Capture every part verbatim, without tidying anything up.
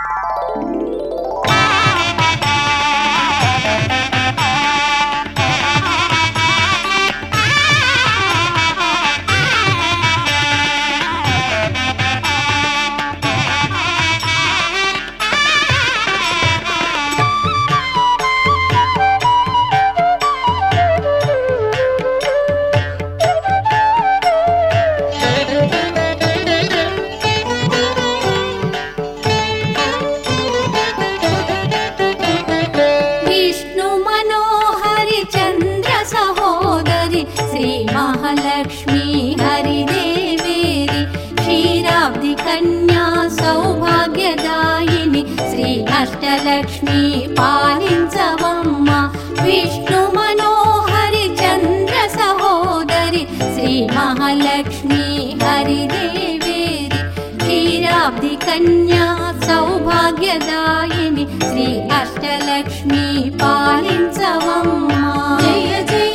महालक्ष्मी हरिदेवेरि क्षीराब्धि कन्या सौभाग्यदायिनि श्री अष्टलक्ष्मी पालिंचवम्मा विष्णु मनोहरि चंद्र सहोदरि श्री महालक्ष्मी हरिदेवेरि क्षीराब्धि कन्या सौभाग्यदायिनि श्री अष्टलक्ष्मी पालिंचवम्मा जय जय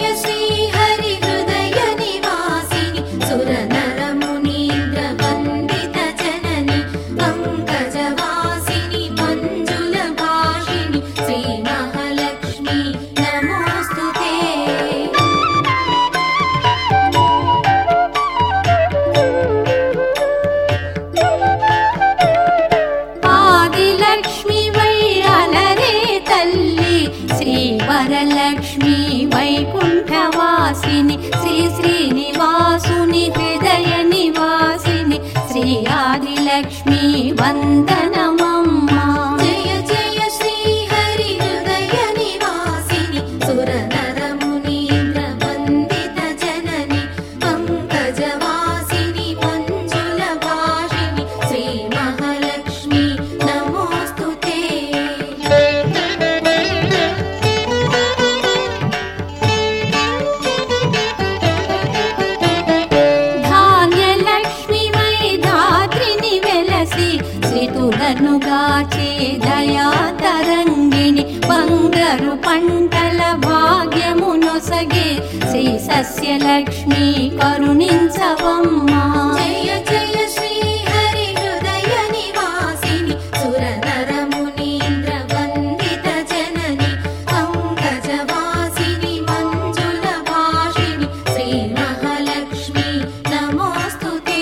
वरलक्ष्मी वैकुंठवासिनि श्री श्रीनिवासुनि हृदय निवासिनि श्री आदिलक्ष्मी वंदनमम्मा जय जय श्री हरि हृदय निवासिनि सुरनर मुनीन्द्र वंदित जननि पंकजवासिनि मंजुल भाषिनि श्री महालक्ष्मी नमोस्तुते नुगाचे दया तरंगिणि बंगरु पंटल भाग्यमुनोसगे श्री सस्यलक्ष्मी करुणिंचवम्मा जय जय श्री हरि हृदय निवासिनि सुरनर मुनीन्द्र वंदित जननि पंकजवासिनि मंजुल भाषिनि श्री महालक्ष्मी नमोस्तुते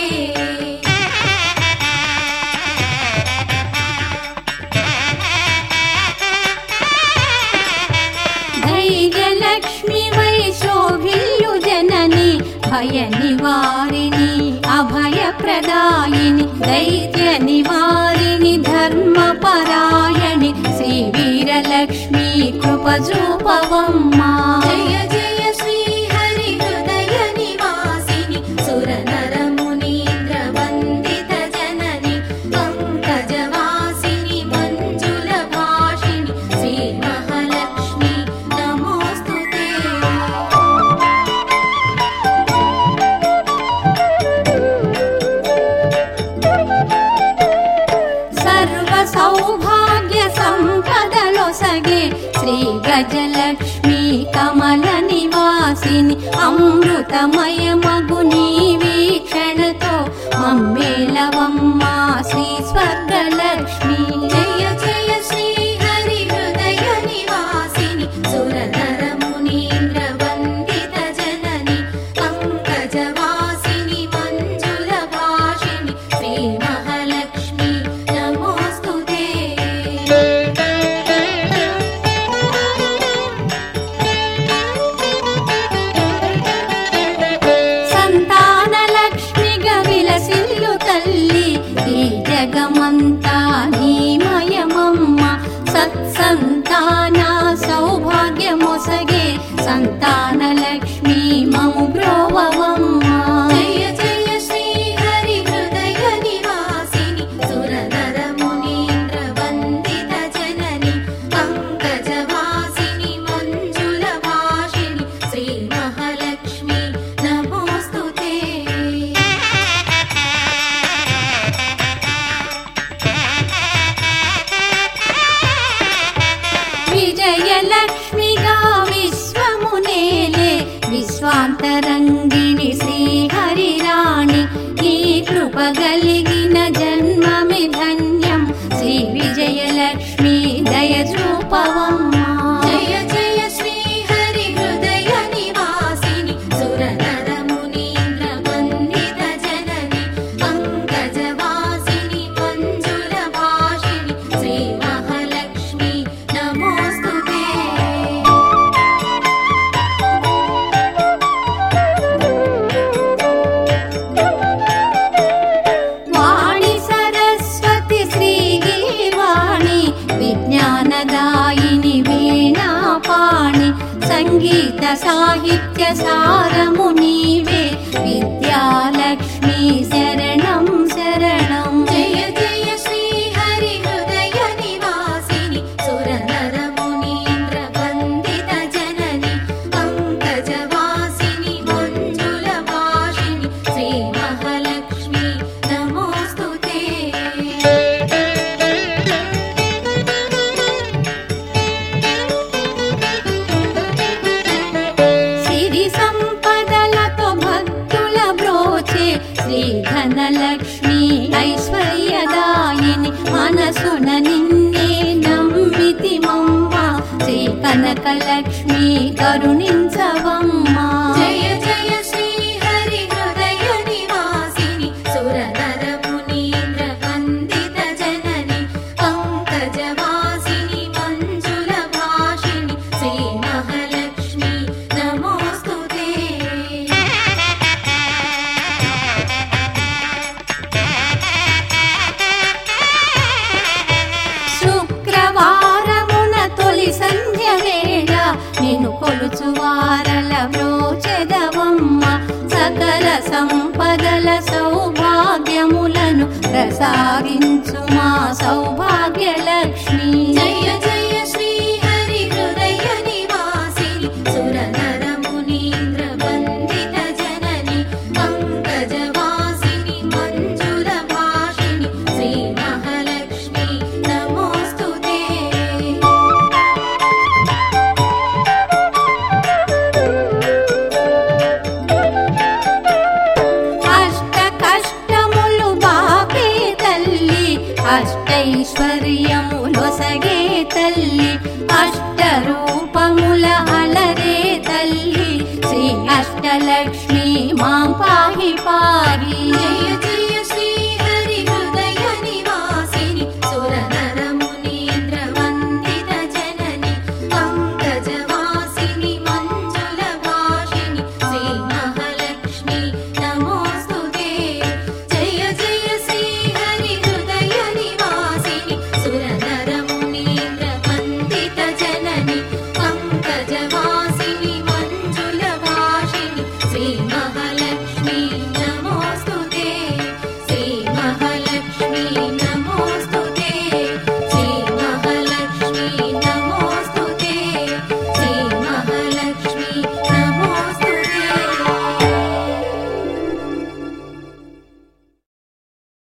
लक्ष्मी वै शोभिल्लु जननी भय निवारिणी अभय प्रदायिनि दैत्य निवारिणि धर्म परायणि श्री वीरलक्ष्मी कृपजूपवम्मा जय जय श्री हरि हृदय निवासिनि सुरनर मुनीन्द्र वंदित जननि पंकजवासिनि मंजुल भाषिनि श्री महालक्ष्मी सौभाग्य संपदलोसगे श्री गजलक्ष्मी कमल निवासिनि अमृतमय मगुनी वीक्षणतो मम्मेलवम्मा श्री स्वर्गलक्ष्मी जय जय श्री हरि हृदय निवासिनि सुरनर मुनीन्द्र वंदित जननि पंकजवासिनि मंजुल भाषिनि श्री महालक्ष्मी नमोस्तुते संतानलक्ष्मी गविलसिल्लु तल्ली సాహిత్య సారము నీవే విద్యాలక్ష్మి శరణం శరణం. జయ జయ శ్రీ హరి హృదయ నివాసిని సుర నర మునీంద్ర వందిత జనని పంకజవాసిని మంజుల భాషిని శ్రీ మహాలక్ష్మి నమోస్తుతే. శ్రీ ధనలక్ష్మి ఐశ్వర్యదాయిని మనసున నిన్నే నమ్మితిమమ్మ శ్రీ కనకలక్ష్మి కరుణించవమ్మా. జయ జయ శ్రీ హరి హృదయ నివాసిని సుర నర మునీంద్ర వందిత జనని పంకజవాసిని మంజుల భాషిని శ్రీ మహాలక్ష్మి నమోస్తుతే. సంధ్య వేళ నిన్ను కొలుచు వారల వ్రోచెదవమ్మ సకల సంపదల సౌభాగ్యములను ప్రసాదించు మా సౌభాగ్యలక్ష్మి. జయ జయ శ్రీ హరి హృదయ నివాసిని సుర నర మునీంద్ర వందిత జనని పంకజవాసిని మంజుల భాషిని శ్రీ మహాలక్ష్మి నమోస్తుతే. అష్టైశ్వర్యములొసగే తల్లి అష్టరూపముల అలరే తల్లి శ్రీ అష్టలక్ష్మి మాం పాహి పాహి. జయ జయ